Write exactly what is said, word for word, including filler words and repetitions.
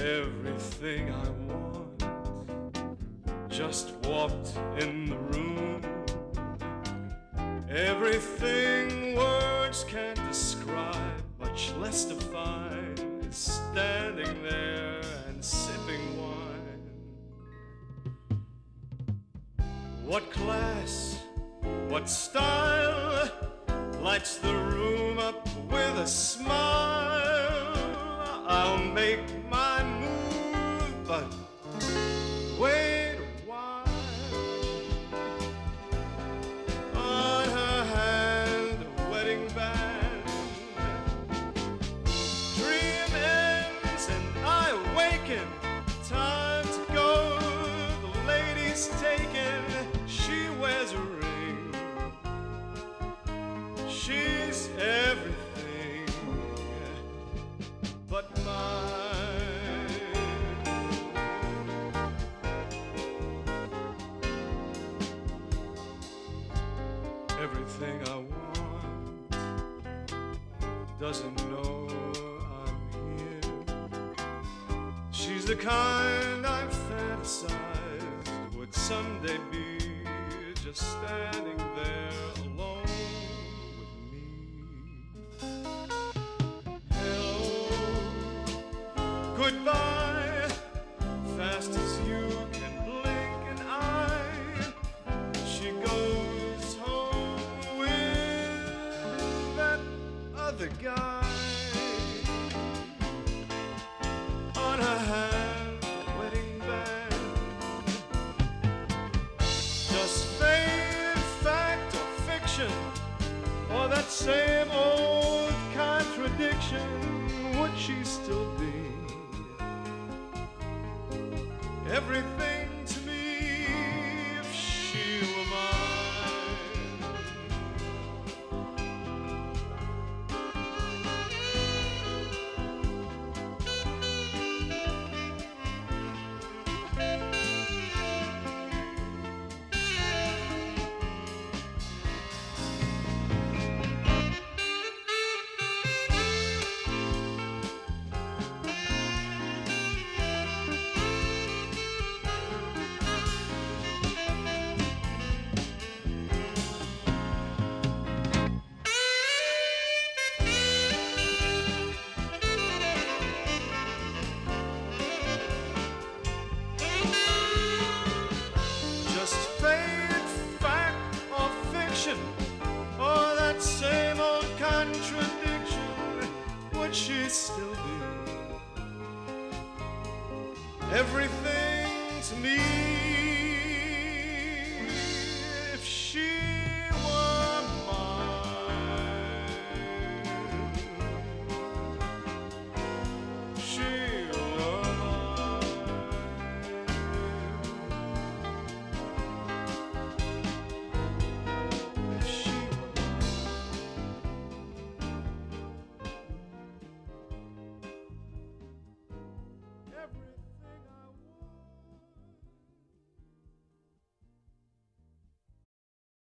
everything I want. Just walked in the room. Everything words can't describe, much less define, is standing there and sipping wine. What class, what style lights the room up with a smile? I'll make my move, but wait a while. On her hand, a wedding band. Dream ends and I awaken. Time to go, the lady's taken. She wears a ring. She's everything but mine. Everything I want doesn't know I'm here. She's the kind I've fantasized would someday be just standing there alone with me. Hello, goodbye, fast as you can blink an eye. She goes home with that other guy. On her hand, a wedding band. Just faded fact or fiction, or that same old contradiction. Would she still be everything to me if she were mine? Just faded fact or fiction, or that same old contradiction. Would she still be everything to me if she were mine? She were mine. Every